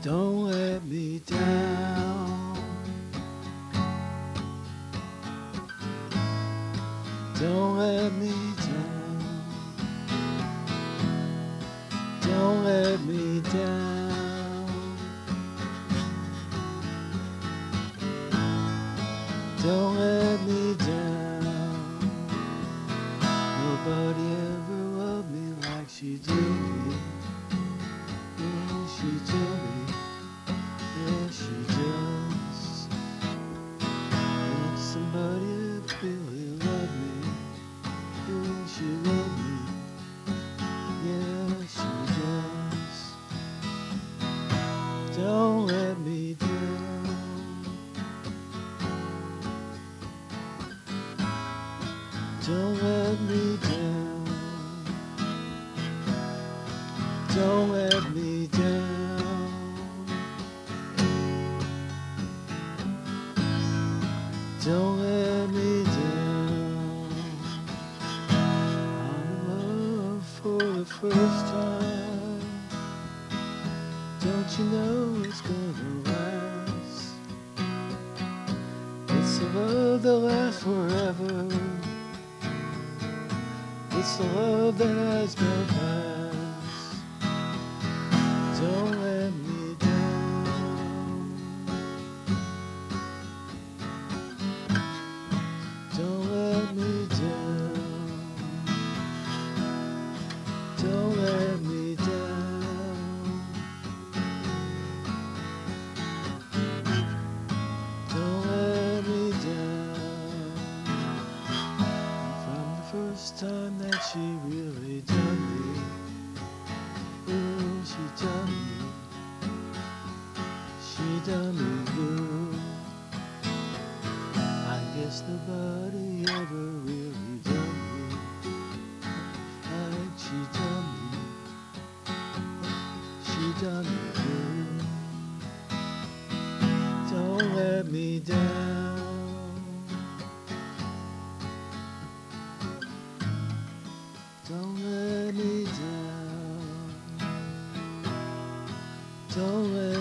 Don't let me down. Don't let me down. Don't let me down. Don't let me down. Nobody ever loved me like she did me. Yeah, she did me. Yeah, she does. And somebody that really loved me. Yeah, she loved me. Yeah, she does. Don't let me down. Don't let me down. Don't let me down. Don't let me down. I'm in love for the first time. Don't you know it's gonna last? It's a love that lasts forever. It's the love that has no past. Don't let me down. Don't let me down. Don't let me down. Don't let me down. From the first time that she really done me. Ooh, she done me. She done me good. I guess nobody ever really done me like she done me. She done me good. Don't let me down. Don't let me down. Don't let